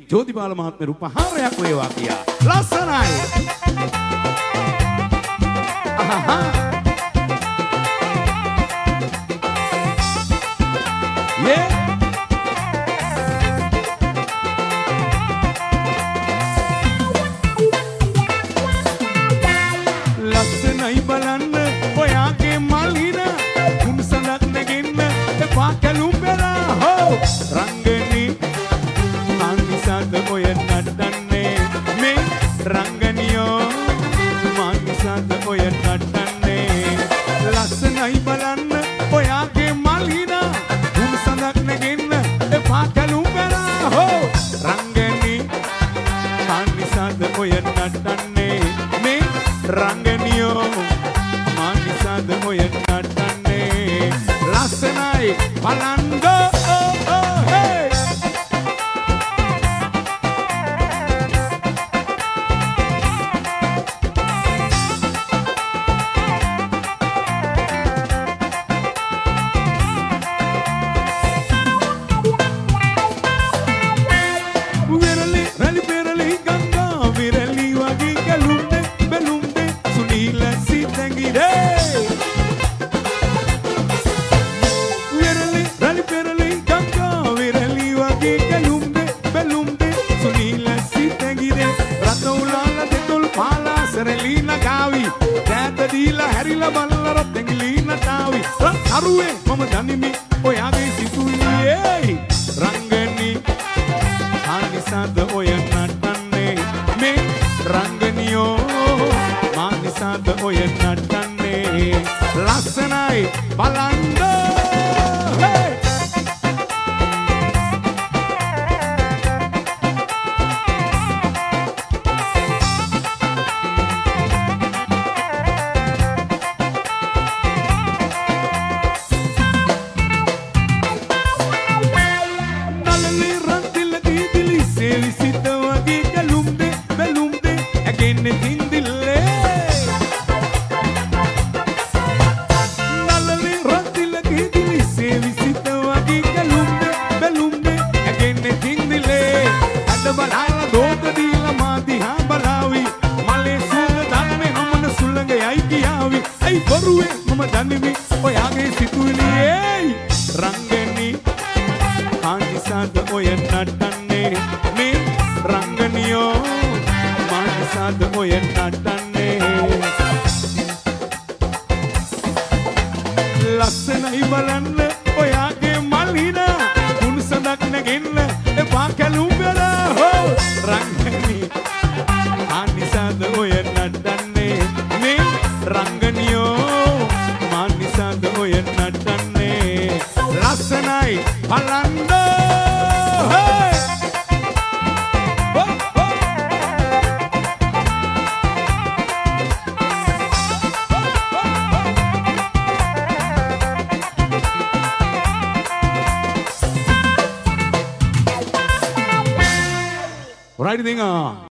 ජෝතිපාල මහත්මයා උපහාරයක් වේවා කියා. ලස්සනයි. අහහා. Yeah. ලස්සනයි බලන්න ඔයාගේ මල්හින කුම්සලක් නැගෙන්න එපා කැලුම් වෙලා හෝ රංගනි මානිසාද ඔය නටන්නේ මේ රංගනියෝ මානිසාද ඔය නටන්නේ ලස්සනයි බලන්න ඔයාගේ මල්හින කුම්සලක් නැගෙන්න එපා කැලුම් වෙලා හෝ රංගනි මානිසාද ඔය නටන්නේ මේ රංගනියෝ මානිසාද ඔය නටන්නේ ලස්සනයි බලන්ගෝ හේ විරලි රලි පෙරලි ගංගා විරලි වගේ කලුම්නේ බැලුම්නේ සුනීල සිතැඟිරේ විරලි රලි පෙරලි ගංගා විරලි වගේ කලුම්නේ බැලුම්නේ සුනීල සිතැඟිරේ රත උලාල දෙතොල් පාලා සරලීන ගාවි කෑත දීලා හැරිලා බලලා රතැඟිලීන තාවි කරුවේ මම දනිමි ඔයාගේ සිතුවිලි රංගනි මානිසාද ඔය නටන්නේ මේ රංගනියෝ මානිසාද ඔය නටන්නේ ලස්සනයි බලන්න හේ නලලි රන්තිල දීදිලි සේවි සිත වගේ කලුම්නේ බැලුම්නේ ඇගෙන්නේ හින්දිල්ලේ නලලි රන්තිල දීදිලි සේවි සිත වගේ කලුම්නේ බැලුම්නේ ඇගෙන්නේ හින්දිල්ලේ අද බලලා දෝක දීලා මා දිහා බලාවි මලේ සුළඟ දන්නේ නමන සුළඟයි කියාවි අයි බරුවේ මම දන්නේ ඔයාගේ සිතුවිලි රංගනි මානිසාද ඔය නටන්නේ මේ රංගනියෝ මානිසාද ඔය නටන්නේ ලස්සනයි බලන්න ඔයාගේ මල්හින කුණුසඳක් නැගෙන්න එපා කැලුම් වෙලා හෝ රංගනි මානිසාද ඔය නටන්නේ මේ රංගනියෝ මානිසාද ඔය නටන්නේ ලස්සනයි බලන්න right thing